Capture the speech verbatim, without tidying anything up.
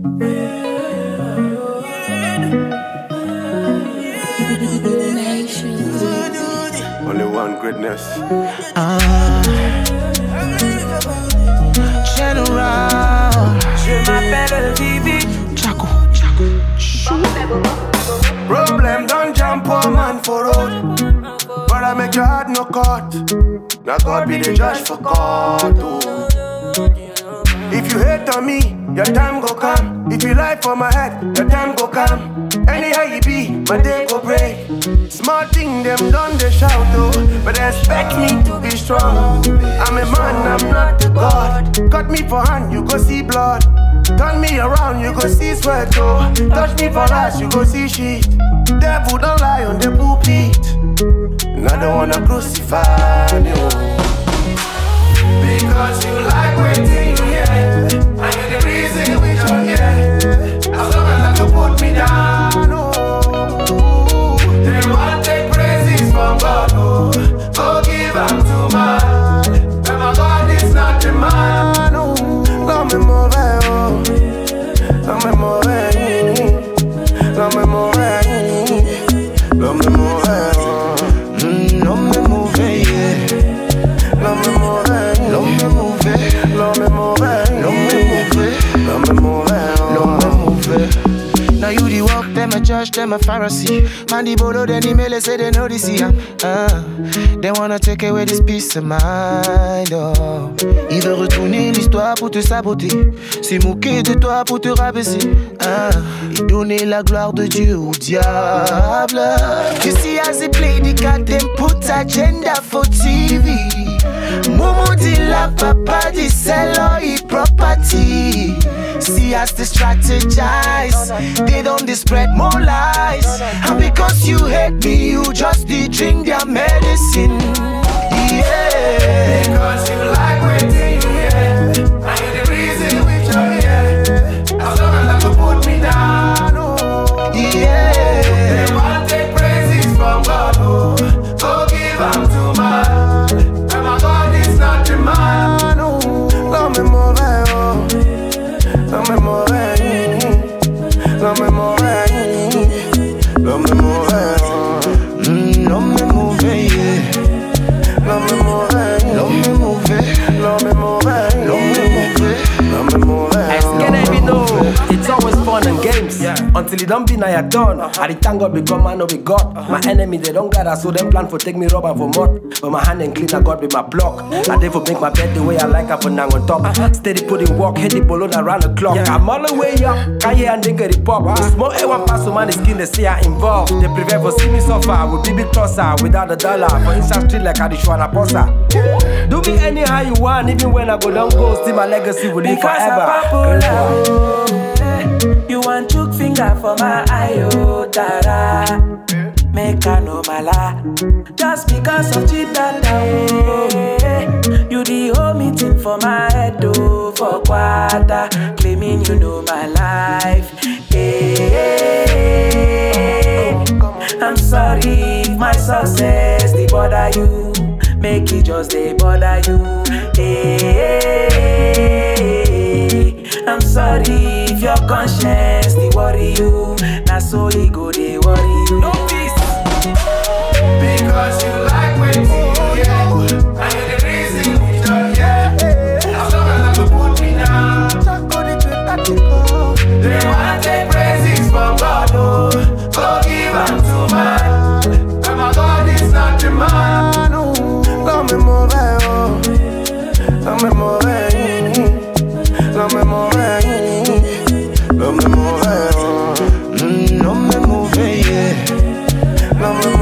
Only one greatness. Uh, General. Je m'appelle Vivi. Chaco. Problem don't jump poor man for road. But I make your heart no cut. Now God be the judge for God too. If you hate on me, your time go come. If you lie for my head, your time go come. Anyhow you be, my day go break. Small thing them done they shout though, but they expect me to be strong. I'm a man, I'm not the God. Cut me for hand, you go see blood. Turn me around, you go see sweat oh. Touch me for ass, you go see shit. Devil don't lie on the pulpit, and I don't wanna crucify you. Because you like waiting, yeah. And you're the reason we don't get. As long as you put me down, oh. They want take praises from God, oh. Go give them to man. But my God is not the man, oh. Let me move it, oh. Let me move it. Let me move it. Let me move it, oh. Mm, let me move it, yeah. Let me move it. Let me move it. Let me move it. Let me move it. Let me move it. Let me move it. Now you the walk, them a judge, them a Pharisee. Man the bolo, then the mele say they know this here. Uh, they wanna take away this peace of mind. Oh. Il veut retourner l'histoire pour te saboter. C'est moquer de toi pour te rabaisser. Uh, et donner la gloire de Dieu au diable. You see as they play the card, them put agenda for T V. Momo dit la papa dit sell all his property. See as they strategize, they don't they spread more lies. And because you hate me, you just they drink their medicine. Yeah. Because you like waiting, yeah. And you're the reason we joy, yeah. As long as you put me down, oh. Yeah. They want take praises from God, oh. Go give them to man. And my God is not the man, oh. Let me move it, oh. Let me move it. Let me move it. Let me move it, oh. Mm, let me move it, yeah. Let me move it. Let me move it. Let me move it. Let me move it. Let me move it. I scared me know. It's always fun and games, yeah. Until it don't be now you're done. I the thank God become man no be God. My enemy they don't gather, so them plan for take me rubber for mud. But my hand and clean, I God be my block. I therefore make my bed the way I like, I put down on top. Steady putting walk, hit the balloon around the clock. I'm all the way up, can't hear and drink the pop. Small air one pass, so man the skin they say I involved. They prevent for see me suffer with big tosser without a dollar. For inside street like I the show and a poster. Do me anyhow you want, even when I go down go, still my legacy will live forever. You want chook finger for my eye, oh, dada. Make I know my lie. Just because of cheap dada, oh. You the whole meeting for my head, oh, for quarter. Claiming you know my life. Hey, I'm sorry if my success they bother you. Make it just they bother you. Hey, I'm sorry if your conscience they worry you. Now so he go they worry you. No peace. Because you like waiting, yeah. And you're the reason we don't, yeah. As long as you put me down, they want take praises from God, oh. Go give them to man. And my God is not the man, oh. Let me move it, oh. Let me move it. Let me move it. Let me move it, oh. Mm, let me move it, yeah. Let me